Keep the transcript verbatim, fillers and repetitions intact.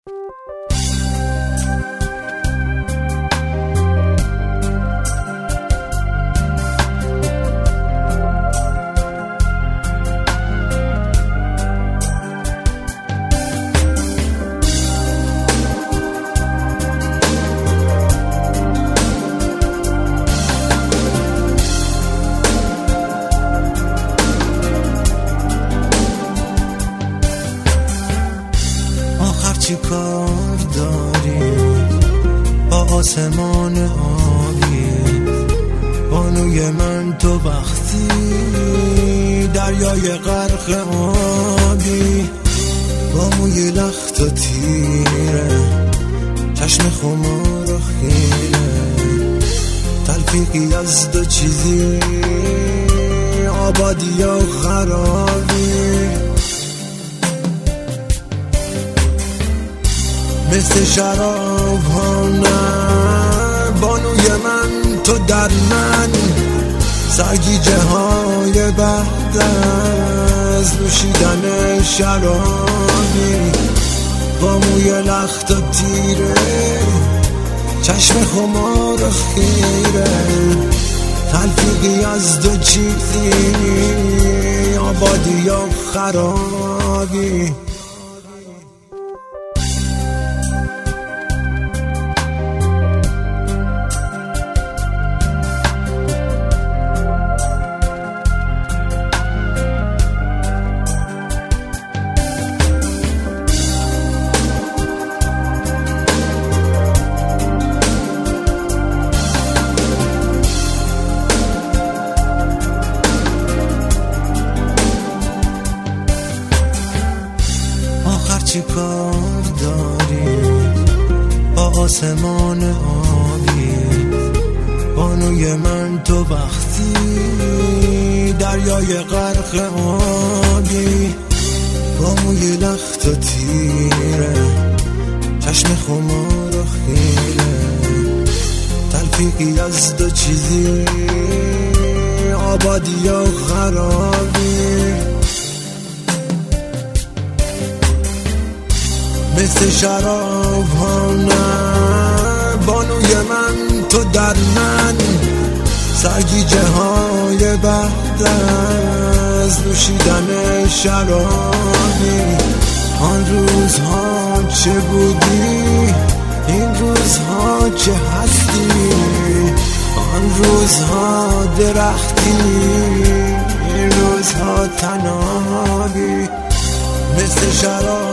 چی کار داری با آسمان آبی بانوی من؟ تو وقتی دریای غرق آبی با موی لخت و تیره، چشم خمار و خیره، تلفیقی از دو چیزی، آبادی یا خرابی. مثل شراب ها نه بانوی من، تو در من سرگیجه های بعد از نوشیدن شرابی با موی لخت و تیره، چشم خمار و خیره، تلفیقی از دو چیزی، آبادی یا خرابی. چی کار داری با آسمان آبی بانوی من؟ تو وقتی دریای غرق آبی با موی لخت و تیره، چشم خمار و خیره، تلفیقی از دو چیزی، آبادی یا خرابی. مثل شراب ها نه بانوی من، تو در من سرگیجه های بعد از نوشیدن شرابی. آن روزها چه بودی، این روزها چه هستی، آن روزها درختی، این روزها تنابی. مثل شراب